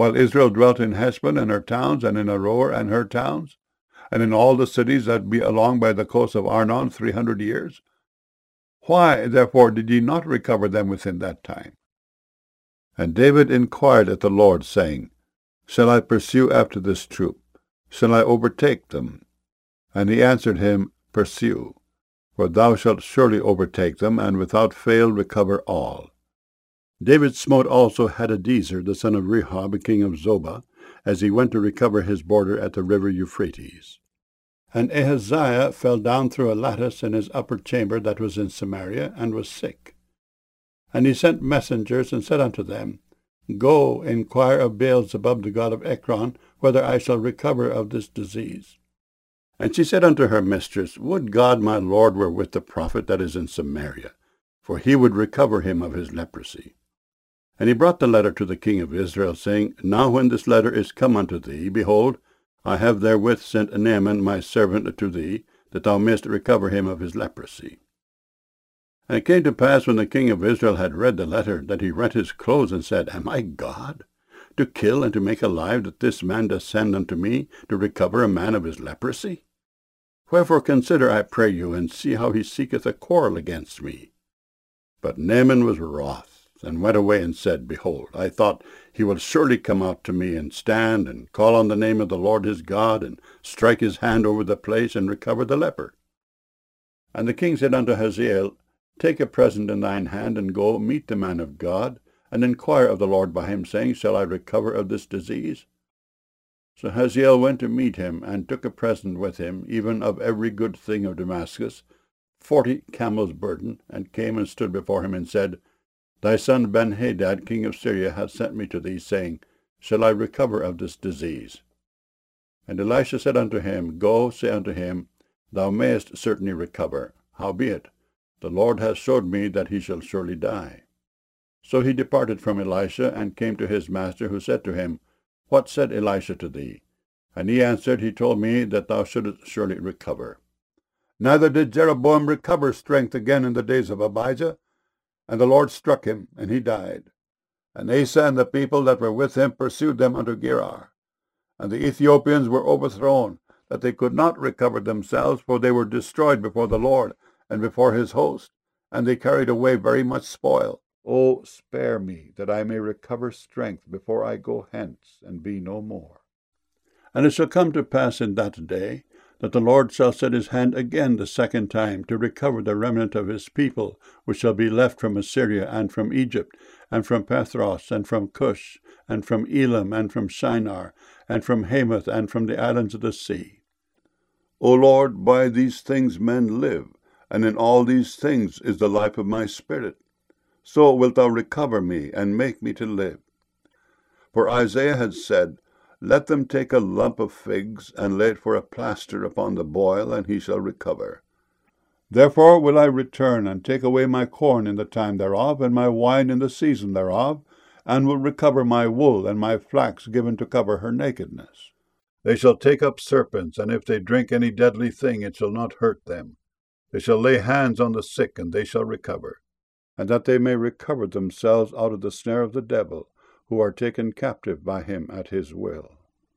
while Israel dwelt in Heshbon and her towns, and in Aroer and her towns, and in all the cities that be along by the coast of Arnon 300 years? Why, therefore, did ye not recover them within that time? And David inquired at the Lord, saying, Shall I pursue after this troop? Shall I overtake them? And he answered him, Pursue, for thou shalt surely overtake them, and without fail recover all. David smote also Hadadezer, the son of Rehob, king of Zobah, as he went to recover his border at the river Euphrates. And Ahaziah fell down through a lattice in his upper chamber that was in Samaria, and was sick. And he sent messengers, and said unto them, Go, inquire of Beelzebub, the god of Ekron, whether I shall recover of this disease. And she said unto her mistress, Would God my lord were with the prophet that is in Samaria, for he would recover him of his leprosy. And he brought the letter to the king of Israel, saying, Now when this letter is come unto thee, behold, I have therewith sent Naaman my servant to thee, that thou mayest recover him of his leprosy. And it came to pass, when the king of Israel had read the letter, that he rent his clothes, and said, Am I God, to kill and to make alive, that this man doth send unto me to recover a man of his leprosy? Wherefore consider, I pray you, and see how he seeketh a quarrel against me. But Naaman was wroth, and went away, and said, Behold, I thought he will surely come out to me, and stand, and call on the name of the Lord his God, and strike his hand over the place, and recover the leper. And the king said unto Hazael, Take a present in thine hand, and go meet the man of God, and inquire of the Lord by him, saying, Shall I recover of this disease? So Hazael went to meet him, and took a present with him, even of every good thing of Damascus, 40 camels' burden, and came and stood before him, and said, Thy son Benhadad, king of Syria, hath sent me to thee, saying, Shall I recover of this disease? And Elisha said unto him, Go, say unto him, Thou mayest certainly recover. Howbeit, the Lord hath showed me that he shall surely die. So he departed from Elisha, and came to his master, who said to him, What said Elisha to thee? And he answered, He told me that thou shouldest surely recover. Neither did Jeroboam recover strength again in the days of Abijah, and the Lord struck him, and he died. And Asa and the people that were with him pursued them unto Gerar. And the Ethiopians were overthrown, that they could not recover themselves, for they were destroyed before the Lord and before his host, and they carried away very much spoil. O spare me, that I may recover strength before I go hence, and be no more. And it shall come to pass in that day, that the Lord shall set his hand again the second time to recover the remnant of his people, which shall be left from Assyria, and from Egypt, and from Pathros, and from Cush, and from Elam, and from Shinar, and from Hamath, and from the islands of the sea. O Lord, by these things men live, and in all these things is the life of my spirit. So wilt thou recover me, and make me to live. For Isaiah had said, Let them take a lump of figs, and lay it for a plaster upon the boil, and he shall recover. Therefore will I return, and take away my corn in the time thereof, and my wine in the season thereof, and will recover my wool, and my flax given to cover her nakedness. They shall take up serpents, and if they drink any deadly thing, it shall not hurt them. They shall lay hands on the sick, and they shall recover. And that they may recover themselves out of the snare of the devil, who are taken captive by him at his will.